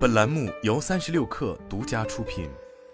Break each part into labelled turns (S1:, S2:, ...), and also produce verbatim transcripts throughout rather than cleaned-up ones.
S1: 本栏目由三十六氪独家出品。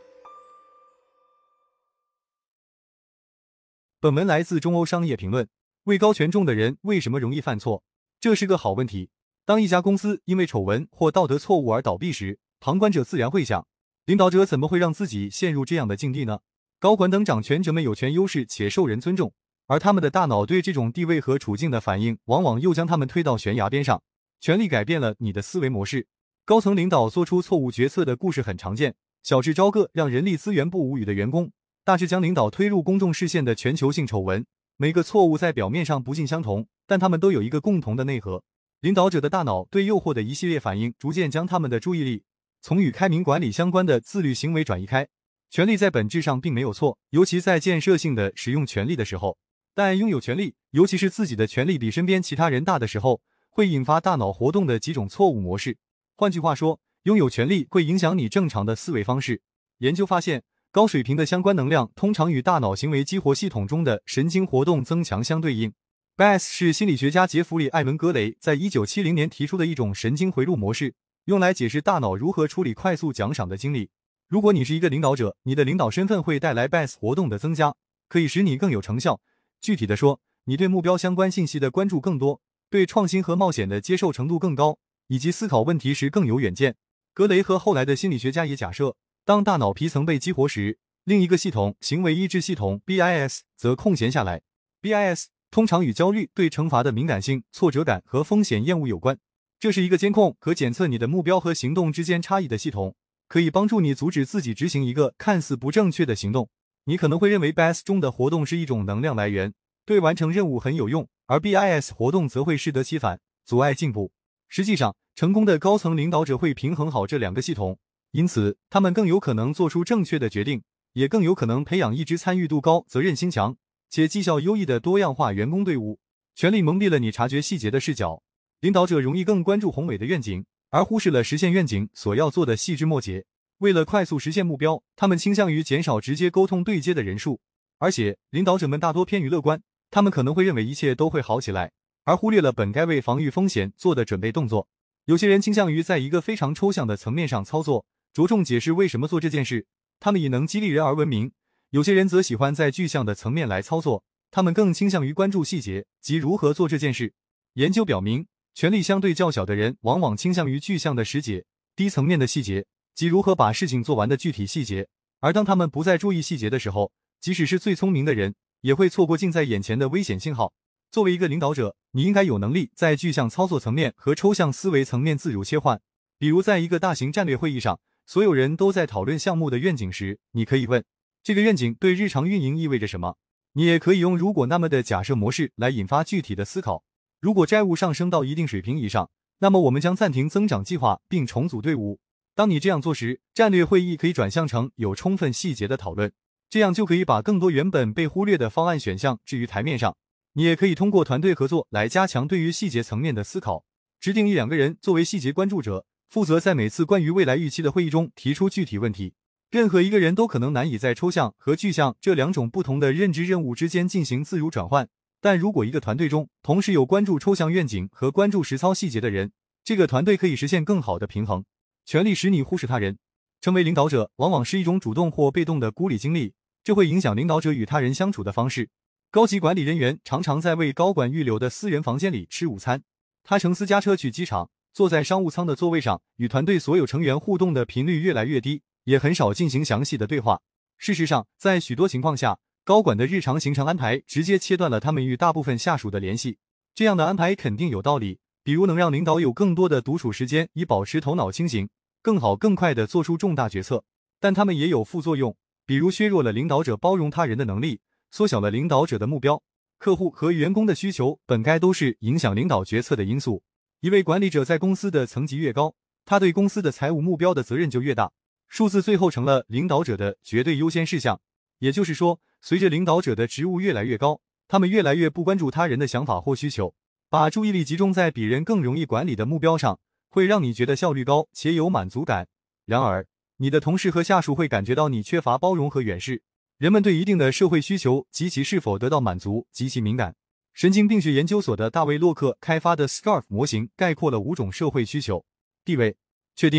S2: 本文来自中欧商业评论。位高权重的人为什么容易犯错？这是个好问题。当一家公司因为丑闻或道德错误而倒闭时，旁观者自然会想，领导者怎么会让自己陷入这样的境地呢？高管等掌权者们有权优势且受人尊重，而他们的大脑对这种地位和处境的反应，往往又将他们推到悬崖边上。权力改变了你的思维模式。高层领导做出错误决策的故事很常见，小至招个让人力资源部无语的员工，大至将领导推入公众视线的全球性丑闻。每个错误在表面上不尽相同，但他们都有一个共同的内核。领导者的大脑对诱惑的一系列反应，逐渐将他们的注意力从与开明管理相关的自律行为转移开。权力在本质上并没有错，尤其在建设性的使用权力的时候。但拥有权力，尤其是自己的权力比身边其他人大的时候，会引发大脑活动的几种错误模式。换句话说，拥有权力会影响你正常的思维方式。研究发现，高水平的相关能量通常与大脑行为激活系统中的神经活动增强相对应。B A S 是心理学家杰弗里·艾伦·格雷在一九七零年提出的一种神经回路模式，用来解释大脑如何处理快速奖赏的经历。如果你是一个领导者，你的领导身份会带来 B A S 活动的增加，可以使你更有成效。具体的说，你对目标相关信息的关注更多，对创新和冒险的接受程度更高，以及思考问题时更有远见。格雷和后来的心理学家也假设，当大脑皮层被激活时，另一个系统行为抑制系统 B I S 则空闲下来。 B I S 通常与焦虑、对惩罚的敏感性、挫折感和风险厌恶有关。这是一个监控可检测你的目标和行动之间差异的系统，可以帮助你阻止自己执行一个看似不正确的行动。你可能会认为 B I S 中的活动是一种能量来源，对完成任务很有用，而 B I S 活动则会适得其反，阻碍进步。实际上，成功的高层领导者会平衡好这两个系统，因此他们更有可能做出正确的决定，也更有可能培养一支参与度高、责任心强且绩效优异的多样化员工队伍。权力蒙蔽了你察觉细节的视角，领导者容易更关注宏伟的愿景，而忽视了实现愿景所要做的细枝末节。为了快速实现目标，他们倾向于减少直接沟通对接的人数，而且领导者们大多偏于乐观，他们可能会认为一切都会好起来，而忽略了本该为防御风险做的准备动作。有些人倾向于在一个非常抽象的层面上操作，着重解释为什么做这件事，他们以能激励人而闻名。有些人则喜欢在具象的层面来操作，他们更倾向于关注细节，即如何做这件事。研究表明，权力相对较小的人往往倾向于具象的实解，低层面的细节，即如何把事情做完的具体细节。而当他们不再注意细节的时候，即使是最聪明的人，也会错过近在眼前的危险信号。作为一个领导者，你应该有能力在具象操作层面和抽象思维层面自如切换。比如在一个大型战略会议上，所有人都在讨论项目的愿景时，你可以问，这个愿景对日常运营意味着什么？你也可以用如果那么的假设模式来引发具体的思考。如果债务上升到一定水平以上，那么我们将暂停增长计划并重组队伍。当你这样做时，战略会议可以转向成有充分细节的讨论，这样就可以把更多原本被忽略的方案选项置于台面上。你也可以通过团队合作来加强对于细节层面的思考，指定一两个人作为细节关注者，负责在每次关于未来预期的会议中提出具体问题。任何一个人都可能难以在抽象和具象这两种不同的认知任务之间进行自如转换，但如果一个团队中同时有关注抽象愿景和关注实操细节的人，这个团队可以实现更好的平衡。权力使你忽视他人。成为领导者往往是一种主动或被动的孤立经历，这会影响领导者与他人相处的方式。高级管理人员常常在为高管预留的私人房间里吃午餐，他乘私家车去机场，坐在商务舱的座位上，与团队所有成员互动的频率越来越低，也很少进行详细的对话。事实上，在许多情况下，高管的日常行程安排直接切断了他们与大部分下属的联系。这样的安排肯定有道理，比如能让领导有更多的独处时间，以保持头脑清醒，更好更快地做出重大决策。但他们也有副作用，比如削弱了领导者包容他人的能力，缩小了领导者的目标。客户和员工的需求本该都是影响领导决策的因素。一位管理者在公司的层级越高，他对公司的财务目标的责任就越大，数字最后成了领导者的绝对优先事项。也就是说，随着领导者的职务越来越高，他们越来越不关注他人的想法或需求，把注意力集中在比人更容易管理的目标上，会让你觉得效率高且有满足感。然而，你的同事和下属会感觉到你缺乏包容和远视。人们对一定的社会需求及其是否得到满足极其敏感。神经病学研究所的大卫洛克开发的 S C A R F 模型概括了五种社会需求：地位、确定、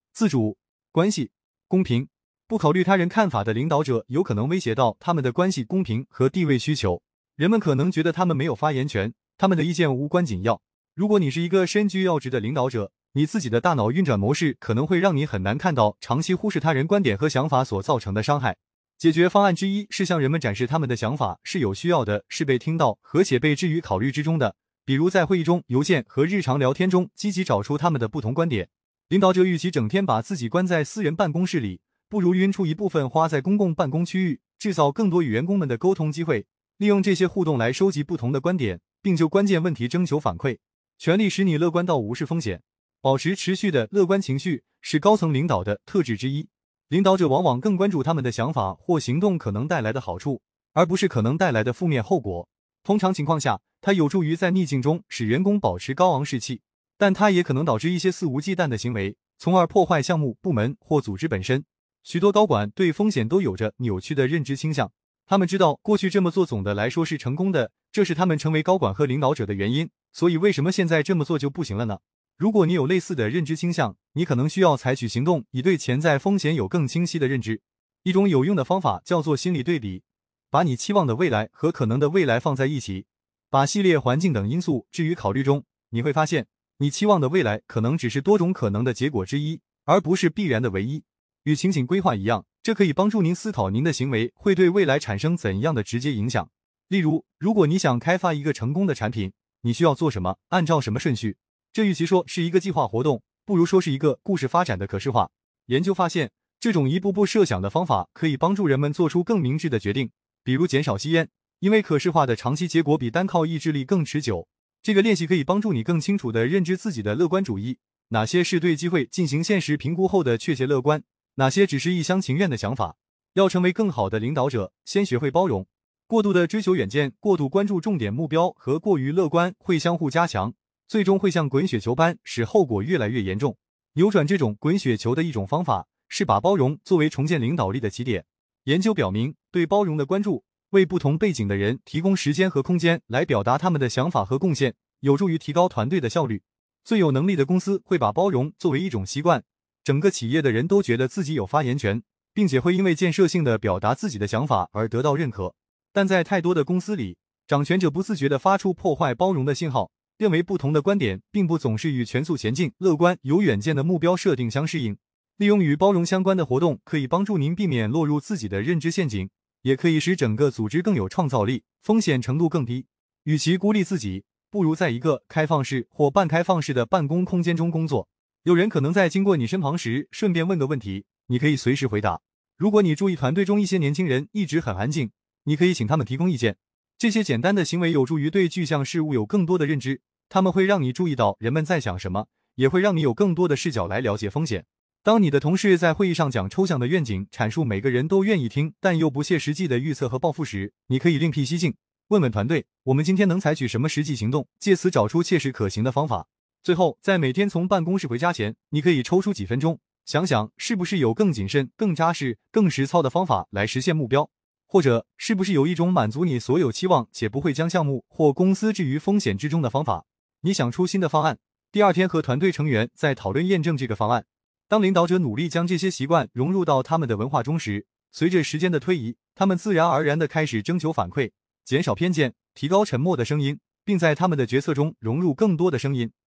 S2: 自主、关系、公平。不考虑他人看法的领导者有可能威胁到他们的关系公平和地位需求。人们可能觉得他们没有发言权，他们的意见无关紧要。如果你是一个身居要职的领导者，你自己的大脑运转模式可能会让你很难看到长期忽视他人观点和想法所造成的伤害。解决方案之一是向人们展示他们的想法是有需要的，是被听到和且被置于考虑之中的。比如在会议中、邮件和日常聊天中积极找出他们的不同观点。领导者与其整天把自己关在私人办公室里，不如匀出一部分花在公共办公区域，制造更多与员工们的沟通机会，利用这些互动来收集不同的观点，并就关键问题征求反馈。权力使你乐观到无视风险。保持持续的乐观情绪是高层领导的特质之一。领导者往往更关注他们的想法或行动可能带来的好处，而不是可能带来的负面后果。通常情况下，它有助于在逆境中使员工保持高昂士气，但它也可能导致一些肆无忌惮的行为，从而破坏项目、部门或组织本身。许多高管对风险都有着扭曲的认知倾向，他们知道过去这么做总的来说是成功的，这是他们成为高管和领导者的原因，所以为什么现在这么做就不行了呢？如果你有类似的认知倾向，你可能需要采取行动，以对潜在风险有更清晰的认知。一种有用的方法叫做心理对比，把你期望的未来和可能的未来放在一起，把系列环境等因素置于考虑中，你会发现，你期望的未来可能只是多种可能的结果之一，而不是必然的唯一。与情景规划一样，这可以帮助您思考您的行为会对未来产生怎样的直接影响。例如，如果你想开发一个成功的产品，你需要做什么，按照什么顺序。这与其说是一个计划活动，不如说是一个故事发展的可视化。研究发现，这种一步步设想的方法可以帮助人们做出更明智的决定，比如减少吸烟，因为可视化的长期结果比单靠意志力更持久。这个练习可以帮助你更清楚地认知自己的乐观主义，哪些是对机会进行现实评估后的确切乐观，哪些只是一厢情愿的想法。要成为更好的领导者，先学会包容。过度的追求远见，过度关注重点目标和过于乐观会相互加强，最终会像滚雪球般使后果越来越严重。扭转这种滚雪球的一种方法是把包容作为重建领导力的起点。研究表明，对包容的关注为不同背景的人提供时间和空间来表达他们的想法和贡献，有助于提高团队的效率。最有能力的公司会把包容作为一种习惯，整个企业的人都觉得自己有发言权，并且会因为建设性的表达自己的想法而得到认可。但在太多的公司里，掌权者不自觉地发出破坏包容的信号，认为不同的观点并不总是与全速前进、乐观、有远见的目标设定相适应。利用与包容相关的活动可以帮助您避免落入自己的认知陷阱，也可以使整个组织更有创造力，风险程度更低。与其孤立自己，不如在一个开放式或半开放式的办公空间中工作。有人可能在经过你身旁时顺便问个问题，你可以随时回答。如果你注意团队中一些年轻人一直很安静，你可以请他们提供意见。这些简单的行为有助于对具象事物有更多的认知，他们会让你注意到人们在想什么，也会让你有更多的视角来了解风险。当你的同事在会议上讲抽象的愿景，阐述每个人都愿意听但又不切实际的预测和抱负时，你可以另辟蹊径，问问团队，我们今天能采取什么实际行动，借此找出切实可行的方法。最后，在每天从办公室回家前，你可以抽出几分钟，想想是不是有更谨慎、更扎实、更实操的方法来实现目标，或者是不是有一种满足你所有期望且不会将项目或公司置于风险之中的方法。你想出新的方案，第二天和团队成员在讨论验证这个方案。当领导者努力将这些习惯融入到他们的文化中时，随着时间的推移，他们自然而然地开始征求反馈，减少偏见，提高沉默的声音，并在他们的决策中融入更多的声音。